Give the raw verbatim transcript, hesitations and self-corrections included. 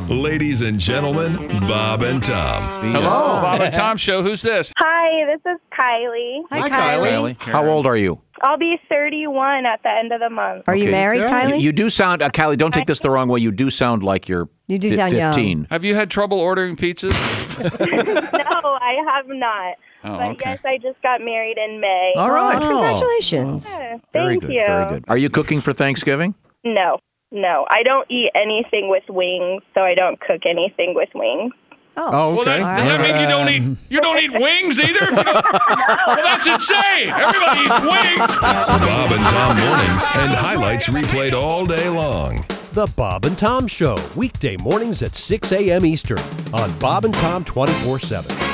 Ladies and gentlemen, Bob and Tom. Hello, Bob and Tom Show. Who's this? Hi, this is Kylie. Hi, Hi, Kylie. Kylie. How old are you? I'll be thirty-one at the end of the month. Are you Okay. married, Yeah. Kylie? You, you do sound, uh, Kylie, don't take this the wrong way. You do sound like you're You do fi- sound young. fifteen. Have you had trouble ordering pizzas? No, I have not. Oh, but okay. yes, I just got married in May. All right. Oh, congratulations. Yeah, Very thank good. you. Very good. Are you cooking for Thanksgiving? No, no. I don't eat anything with wings, so I don't cook anything with wings. Oh, Oh, Well, okay. that, does that mean you don't eat you don't eat wings either? If you don't- well, that's insane. Everybody eats wings. Bob and Tom mornings and highlights replayed all day long. The Bob and Tom Show, weekday mornings at six a.m. Eastern on Bob and Tom twenty-four seven.